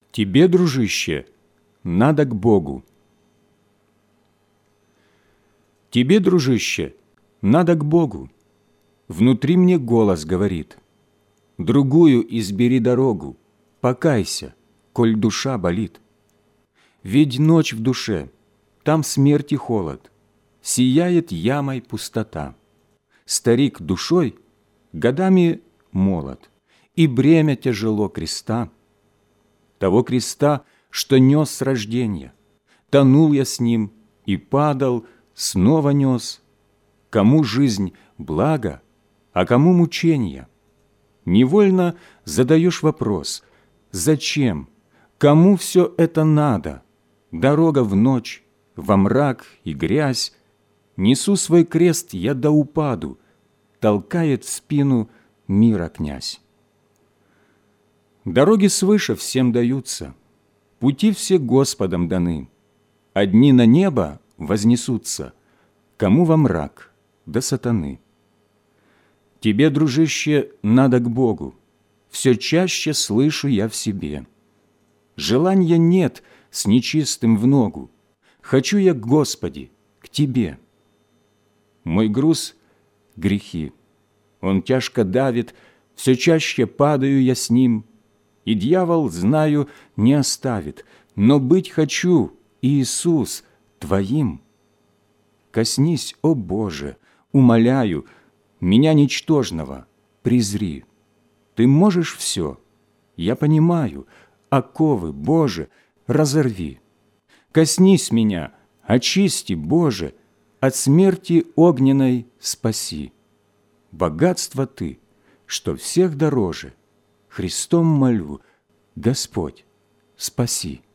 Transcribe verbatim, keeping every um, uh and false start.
Тебе, дружище, надо к Богу. Тебе, дружище, надо к Богу. Внутри мне голос говорит: другую избери дорогу, покайся, коль душа болит. Ведь ночь в душе, там смерть и холод, сияет ямой пустота. Старик душой годами молод, и бремя тяжело креста. Того креста, что нес с рождения, тонул я с ним и падал, снова нес. Кому жизнь благо, а кому мучения? Невольно задаешь вопрос: зачем, кому все это надо? Дорога в ночь, во мрак и грязь. Несу свой крест я до упаду, толкает в спину мира князь. Дороги свыше всем даются, пути все Господом даны. Одни на небо вознесутся, кому во мрак до сатаны. Тебе, дружище, надо к Богу, все чаще слышу я в себе. Желания нет с нечистым в ногу, хочу я, Господи, к Тебе. Мой груз — грехи, он тяжко давит, все чаще падаю я с ним, и дьявол, знаю, не оставит, но быть хочу, Иисус, Твоим. Коснись, о Боже, умоляю, меня ничтожного презри. Ты можешь все, я понимаю, оковы, Боже, разорви. Коснись меня, очисти, Боже, от смерти огненной спаси. Богатство Ты, что всех дороже, Христом молю, Господь, спаси.